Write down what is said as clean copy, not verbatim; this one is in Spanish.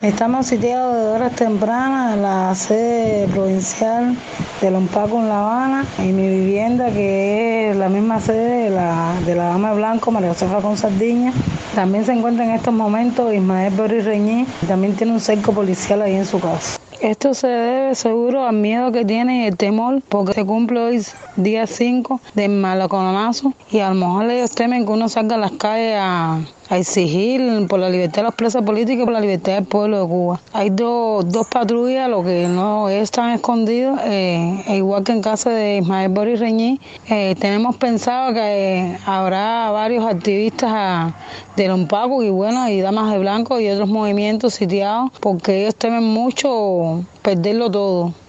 Estamos sitiados de horas tempranas en la sede provincial de Lompaco en La Habana y mi vivienda, que es la misma sede de la Dama de Blanco, María Josefa Consardiña. También se encuentra en estos momentos Ismael Boris Reñí, y también tiene un cerco policial ahí en su casa. Esto se debe seguro al miedo que tiene y el temor, porque se cumple hoy día 5 del malaconazo y a lo mejor ellos temen que uno salga a las calles a exigir por la libertad de los presos políticos y por la libertad del pueblo de Cuba. Hay dos patrullas, lo que no están escondidos, igual que en caso de Ismael Boris Reñí. Tenemos pensado que habrá varios activistas de Lompaco y Damas de Blanco y otros movimientos sitiados, porque ellos temen mucho perderlo todo.